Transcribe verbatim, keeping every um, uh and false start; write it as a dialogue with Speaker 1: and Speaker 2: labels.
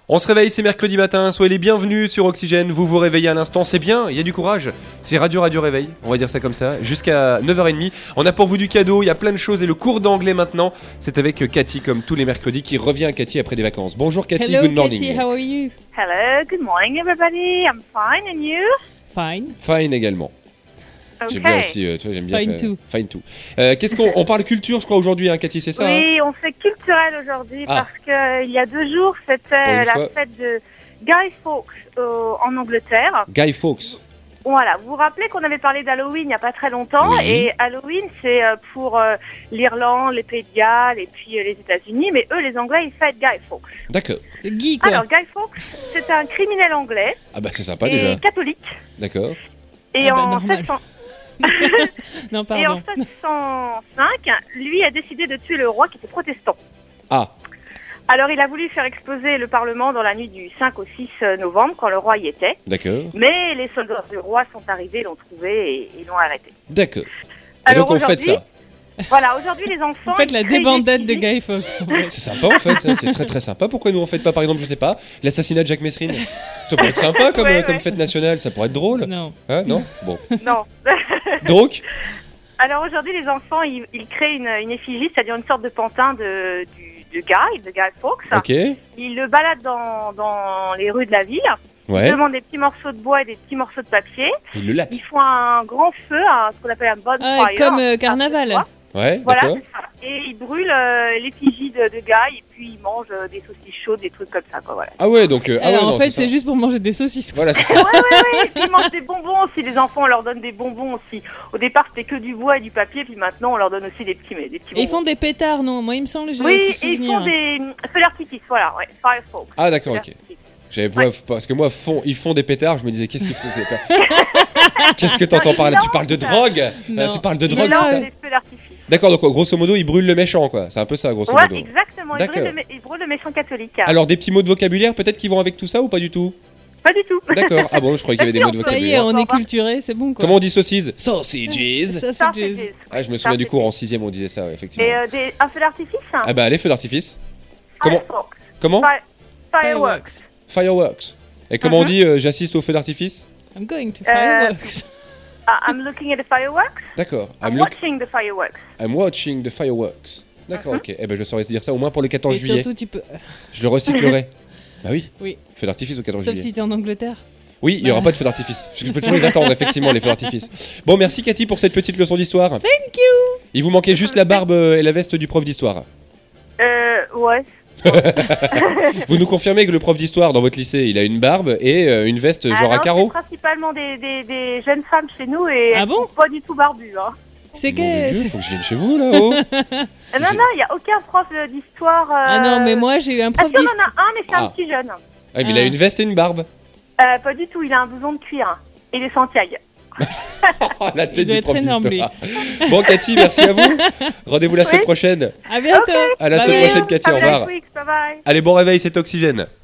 Speaker 1: On se réveille, c'est mercredi matin, soyez les bienvenus sur Oxygène, vous vous réveillez à l'instant, c'est bien, il y a du courage, c'est Radio Radio Réveil, on va dire ça comme ça, jusqu'à neuf heures trente, on a pour vous du cadeau, il y a plein de choses et le cours d'anglais maintenant, c'est avec Cathy comme tous les mercredis qui revient Cathy après des vacances. Bonjour Cathy,
Speaker 2: Hello,
Speaker 1: good morning.
Speaker 2: Cathy, how are you?
Speaker 3: Hello, good morning everybody, I'm fine and you?
Speaker 2: Fine.
Speaker 1: Fine également.
Speaker 3: Okay.
Speaker 1: J'aime bien aussi, euh, tu vois, j'aime bien
Speaker 2: Fine
Speaker 1: faire-
Speaker 2: too.
Speaker 1: Fine too. Euh, qu'est-ce qu'on on parle culture, je crois aujourd'hui, hein, Cathy, c'est ça hein
Speaker 3: Oui, on fait culturel aujourd'hui
Speaker 1: Ah.
Speaker 3: parce qu'il y a deux jours,
Speaker 1: Pour
Speaker 3: c'était
Speaker 1: une
Speaker 3: la
Speaker 1: fois.
Speaker 3: fête de Guy Fawkes euh, en Angleterre.
Speaker 1: Guy Fawkes.
Speaker 3: Voilà, vous vous rappelez qu'on avait parlé d'Halloween il n'y a pas très longtemps,
Speaker 1: Oui.
Speaker 3: et Halloween c'est euh, pour euh, l'Irlande, les Pays de Galles et puis euh, les États-Unis, mais eux les Anglais ils fêtent Guy Fawkes.
Speaker 1: D'accord.
Speaker 2: Guy, quoi.
Speaker 3: Alors Guy Fawkes c'était un criminel anglais
Speaker 1: Ah bah c'est sympa
Speaker 3: et
Speaker 1: déjà.
Speaker 3: catholique,
Speaker 1: D'accord.
Speaker 3: et
Speaker 2: Ah bah,
Speaker 3: en
Speaker 2: normal.
Speaker 3: sept cents
Speaker 2: non,
Speaker 3: et en
Speaker 2: pardon.
Speaker 3: sept cent cinq, lui a décidé de tuer le roi qui était protestant.
Speaker 1: Ah,
Speaker 3: Alors, il a voulu faire exploser le Parlement dans la nuit du cinq au six novembre, quand le roi y était.
Speaker 1: d'accord.
Speaker 3: Mais les soldats du roi sont arrivés, l'ont trouvé et, et l'ont arrêté.
Speaker 1: D'accord. Et
Speaker 3: Alors
Speaker 1: donc on fait
Speaker 3: aujourd'hui-
Speaker 1: ça.
Speaker 3: Voilà, aujourd'hui, les enfants...
Speaker 2: Vous faites
Speaker 3: ils
Speaker 2: la
Speaker 3: créent
Speaker 2: débandade
Speaker 3: des
Speaker 2: de
Speaker 3: petits-
Speaker 2: Guy Fawkes. en fait.
Speaker 1: C'est sympa en fait, ça, c'est très très sympa. Pourquoi nous on fait pas par exemple, je sais pas, l'assassinat de Jacques Messrine? Ça pourrait être sympa comme,
Speaker 3: Ouais,
Speaker 1: euh, comme
Speaker 3: ouais.
Speaker 1: fête nationale, ça pourrait être drôle.
Speaker 2: Non.
Speaker 1: Hein, non Bon.
Speaker 3: Non.
Speaker 1: Donc,
Speaker 3: Alors, aujourd'hui, les enfants, ils, ils créent une, une effigie, c'est-à-dire une sorte de pantin de, du, de Guy, de Guy Fawkes.
Speaker 1: ok,
Speaker 3: Ils le baladent dans, dans les rues de la ville. Ils
Speaker 1: ouais,
Speaker 3: demandent des petits morceaux de bois et des petits morceaux de papier.
Speaker 1: il le latte.
Speaker 3: Ils font un grand feu, un- ce qu'on appelle un bonfire.
Speaker 2: Ah, comme euh,
Speaker 3: un feu de
Speaker 2: carnaval.
Speaker 3: bois.
Speaker 1: Ouais,
Speaker 3: Voilà,
Speaker 1: d'accord.
Speaker 3: c'est ça. Et ils brûlent euh, l'effigie de, de Guy et puis ils mangent euh, des saucisses chaudes, des trucs comme ça, quoi, voilà.
Speaker 1: Ah ouais, donc. euh, ah ouais,
Speaker 2: Alors,
Speaker 1: non,
Speaker 2: en fait,
Speaker 1: ça.
Speaker 2: c'est juste pour manger des saucisses. quoi.
Speaker 1: Voilà, c'est ça.
Speaker 3: Ouais, ouais, ouais. Ils mangent des bonbons aussi, les enfants, on leur donne des bonbons aussi. Au départ, c'était que du bois et du papier, puis maintenant, on leur donne aussi des petits, mais des petits
Speaker 2: Et ils
Speaker 3: bonbons.
Speaker 2: font des pétards, non? Moi, il me semble que j'ai
Speaker 3: Oui,
Speaker 2: aussi
Speaker 3: et ils
Speaker 2: souvenir.
Speaker 3: font des euh, feux d'artifice, voilà, ouais, Firefox.
Speaker 1: Ah d'accord, ok. J'avais
Speaker 3: Ouais.
Speaker 1: parce que moi, font, ils font des pétards, je me disais, qu'est-ce qu'ils faisaient pas Qu'est-ce que t'entends par là? Tu parles de drogue
Speaker 2: Non.
Speaker 1: Euh, Tu parles de
Speaker 2: Non,
Speaker 1: drogue,
Speaker 2: non,
Speaker 1: c'est ça
Speaker 3: des feux d'artifice.
Speaker 1: D'accord, donc grosso modo, ils brûlent le méchant, quoi. C'est un peu ça, grosso
Speaker 3: Ouais,
Speaker 1: modo.
Speaker 3: exactement, ils
Speaker 1: D'accord.
Speaker 3: brûlent, le, mé- ils brûlent le méchant catholique.
Speaker 1: Alors, des petits mots de vocabulaire, peut-être qui vont avec tout ça ou pas du tout?
Speaker 3: Pas du tout.
Speaker 1: D'accord. Ah bon, je croyais qu'il y avait des mots de
Speaker 2: Ça y est,
Speaker 1: vocabulaire.
Speaker 2: on est culturé, c'est bon, quoi.
Speaker 1: Comment on dit saucisse? Sausages.
Speaker 2: Ça,
Speaker 3: Ça,
Speaker 2: c'est
Speaker 3: c'est
Speaker 2: jazz.
Speaker 3: des-
Speaker 1: Ah, je me
Speaker 3: ça,
Speaker 1: souviens du
Speaker 3: c'est
Speaker 1: cours
Speaker 3: des-
Speaker 1: en sixième, on disait ça, ouais, effectivement.
Speaker 3: Et euh, des, un feu d'artifice
Speaker 1: Ah bah, allez, feu d'artifice. Comment
Speaker 3: Firefox.
Speaker 1: Comment
Speaker 3: Fi- Fireworks.
Speaker 1: Fireworks. Et comment on
Speaker 3: Mhm.
Speaker 1: dit euh, j'assiste au feu d'artifice?
Speaker 2: I'm going to
Speaker 3: Euh,
Speaker 2: fireworks.
Speaker 3: Ah, I'm looking at the fireworks.
Speaker 1: D'accord.
Speaker 3: I'm,
Speaker 1: I'm, look-
Speaker 3: watching the fireworks.
Speaker 1: I'm watching the fireworks. D'accord,
Speaker 3: Mhm.
Speaker 1: ok. Eh ben, je saurais dire ça au moins pour le quatorze
Speaker 2: Et
Speaker 1: juillet.
Speaker 2: surtout, tu peux.
Speaker 1: Je le recyclerai. Bah oui.
Speaker 2: Oui.
Speaker 1: Feu d'artifice au quatorze
Speaker 2: Sauf
Speaker 1: juillet.
Speaker 2: si t'es en Angleterre.
Speaker 1: Oui, il n'y aura pas de feu d'artifice. Je peux toujours les attendre, effectivement, les feux d'artifice. Bon, merci Cathy pour cette petite leçon d'histoire.
Speaker 2: Thank you.
Speaker 1: Il vous manquait juste la barbe euh, et la veste du prof d'histoire.
Speaker 3: Euh, ouais.
Speaker 1: Vous nous confirmez que le prof d'histoire dans votre lycée, il a une barbe et euh, une veste genre
Speaker 3: Ah
Speaker 1: à
Speaker 3: non,
Speaker 1: carreaux?
Speaker 3: c'est principalement des, des, des jeunes femmes chez nous et
Speaker 2: Ah
Speaker 3: elles
Speaker 2: bon
Speaker 3: sont pas du tout barbues. Hein.
Speaker 2: C'est
Speaker 1: Mon Dieu,
Speaker 2: que.
Speaker 1: faut que je vienne chez vous là-haut.
Speaker 3: Euh, non,
Speaker 1: J'ai-
Speaker 3: non, il n'y a aucun prof euh, d'histoire. Euh...
Speaker 2: Ah non, mais moi, j'ai eu un
Speaker 3: Ah
Speaker 2: prof
Speaker 3: si, on
Speaker 2: d'histoire.
Speaker 3: en a un, mais c'est
Speaker 1: Ah.
Speaker 3: un petit jeune.
Speaker 1: Ah, mais il a une veste et une barbe.
Speaker 3: Euh, pas du tout, il a un blouson de cuir et des sentiailles.
Speaker 1: Oh, la tête
Speaker 2: Il doit
Speaker 1: du
Speaker 2: être
Speaker 1: prof
Speaker 2: énorme,
Speaker 1: d'histoire. Bon, Cathy, merci à vous. Rendez-vous la semaine
Speaker 3: Oui.
Speaker 1: prochaine.
Speaker 2: À bientôt.
Speaker 1: À la
Speaker 2: Bye
Speaker 1: semaine
Speaker 2: bye.
Speaker 1: prochaine, Cathy. Au
Speaker 3: Have a nice
Speaker 1: revoir.
Speaker 3: week, bye bye.
Speaker 1: Allez, bon réveil, c'est Oxygène.